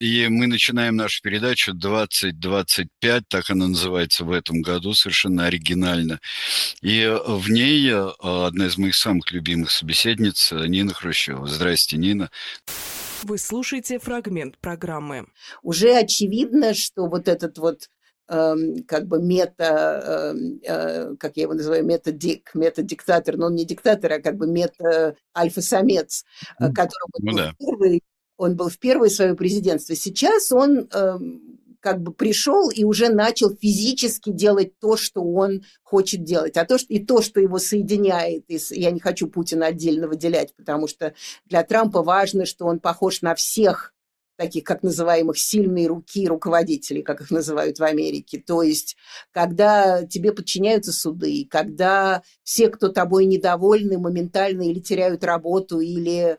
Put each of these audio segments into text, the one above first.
И мы начинаем нашу передачу 2025, так она называется в этом году, совершенно оригинально. И в ней одна из моих самых любимых собеседниц Нина Хрущева. Здрасте, Нина. Вы слушаете фрагмент программы. Уже очевидно, что вот этот вот как бы как я его называю, мета-диктатор, но он не диктатор, а как бы мета-альфа-самец, которым он был в первое свое президентство. Сейчас он как бы пришел и уже начал физически делать то, что он хочет делать. То, что его соединяет, я не хочу Путина отдельно выделять, потому что для Трампа важно, что он похож на всех таких, как называемых, сильные руки руководителей, как их называют в Америке. То есть, когда тебе подчиняются суды, когда все, кто тобой недовольны, моментально или теряют работу, или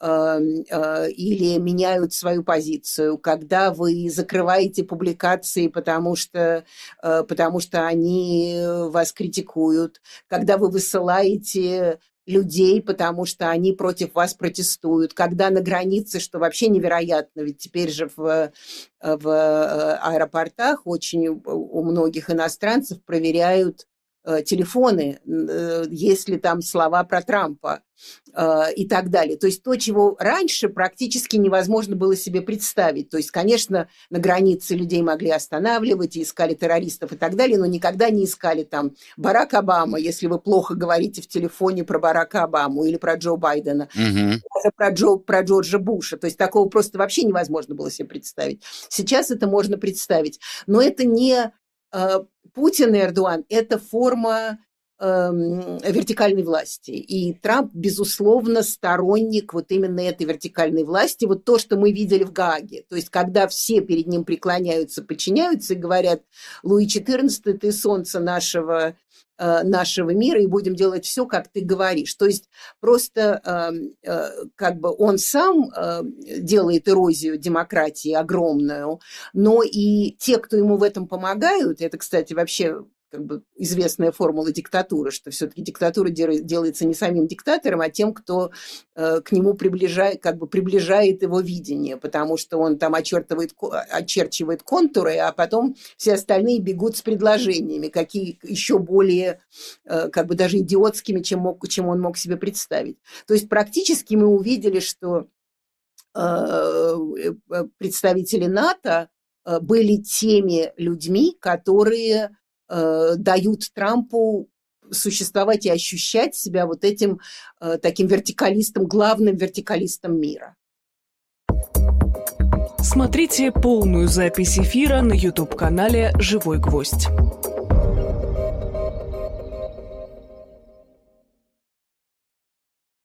меняют свою позицию, когда вы закрываете публикации, потому что они вас критикуют, когда вы высылаете людей, потому что они против вас протестуют, когда на границе, что вообще невероятно, ведь теперь же в аэропортах очень у многих иностранцев проверяют телефоны, есть ли там слова про Трампа и так далее. То есть то, чего раньше практически невозможно было себе представить. То есть, конечно, на границе людей могли останавливать и искали террористов и так далее, но никогда не искали там Барак Обама, если вы плохо говорите в телефоне про Барака Обаму или про Джо Байдена, про Джорджа Буша. То есть такого просто вообще невозможно было себе представить. Сейчас это можно представить. Но это не Путин и Эрдоган – это форма вертикальной власти. И Трамп, безусловно, сторонник вот именно этой вертикальной власти. Вот то, что мы видели в Гааге. То есть, когда все перед ним преклоняются, подчиняются и говорят: Луи XIV, ты солнце нашего мира, и будем делать все, как ты говоришь. То есть просто как бы он сам делает эрозию демократии огромную, но и те, кто ему в этом помогают, это, кстати, вообще как бы известная формула диктатуры, что все-таки диктатура делается не самим диктатором, а тем, кто к нему приближает его видение, потому что он там очерчивает контуры, а потом все остальные бегут с предложениями, какие еще более как бы даже идиотскими, чем он мог себе представить. То есть практически мы увидели, что представители НАТО были теми людьми, которые дают Трампу существовать и ощущать себя вот этим таким вертикалистом, главным вертикалистом мира. Смотрите полную запись эфира на YouTube-канале «Живой гвоздь».